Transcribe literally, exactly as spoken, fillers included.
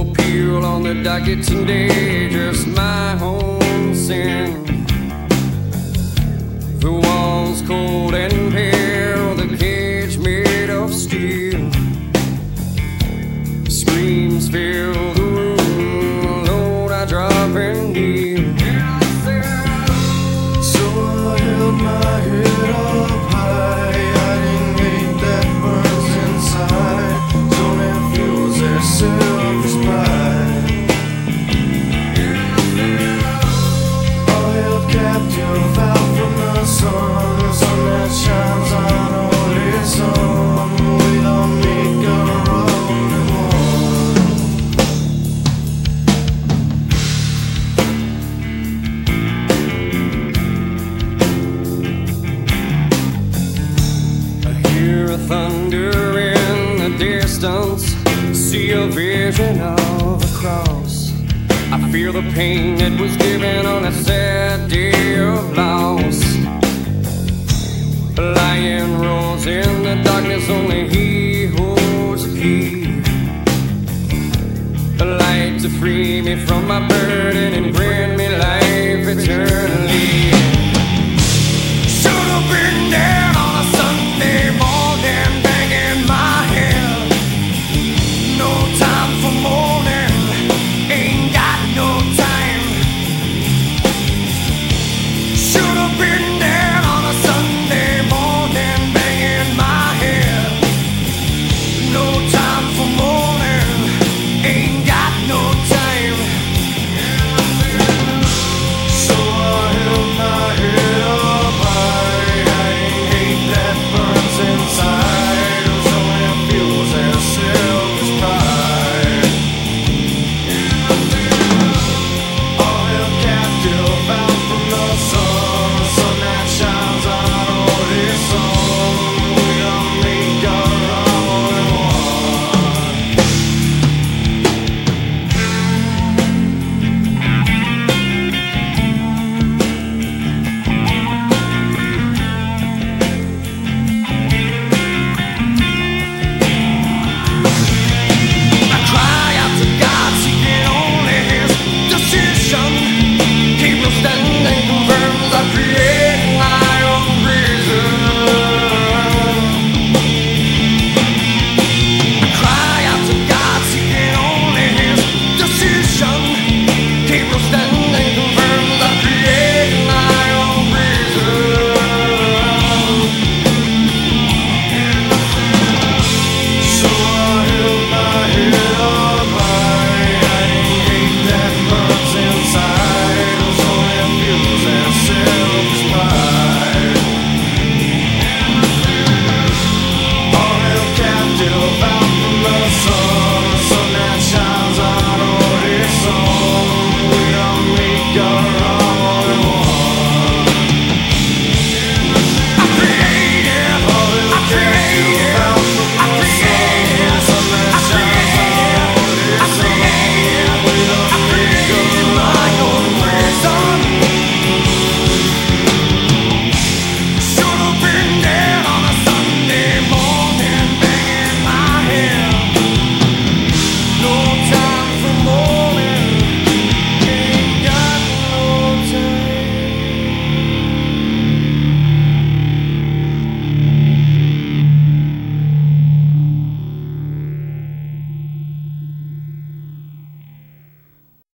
appeal on the docket today, just my own sin. The walls cold and pale, the cage made of steel. Screams fill the room, alone I drop and kneel. So I held my head up high, I didn't hate that burns inside. Don't have fuels their self-pride. All held captive out from the sun, the sun that shines on only some. We don't make a rolling I hear a thunder in the distance, see a vision of a cross. I feel the pain that was given on a sad day of loss. A lion roars in the darkness, only he holds the key. A light to free me from my burden and grant me life eternally.